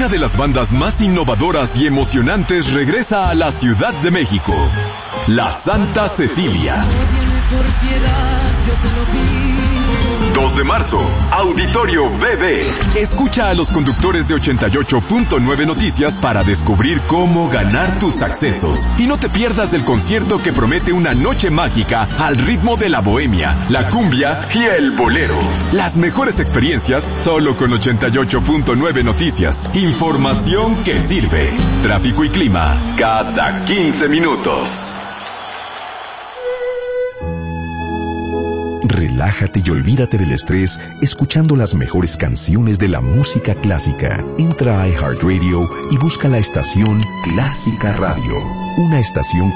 una de las bandas más innovadoras y emocionantes regresa a la Ciudad de México. La Santa Cecilia. 2 de marzo, Auditorio BB. Escucha a los conductores de 88.9 Noticias para descubrir cómo ganar tus accesos. Y no te pierdas el concierto que promete una noche mágica al ritmo de la bohemia, la cumbia y el bolero. Las mejores experiencias solo con 88.9 Noticias. Información que sirve. Tráfico y clima cada 15 minutos. Relájate y olvídate del estrés escuchando las mejores canciones de la música clásica. Entra a iHeartRadio y busca la estación Clásica Radio, una estación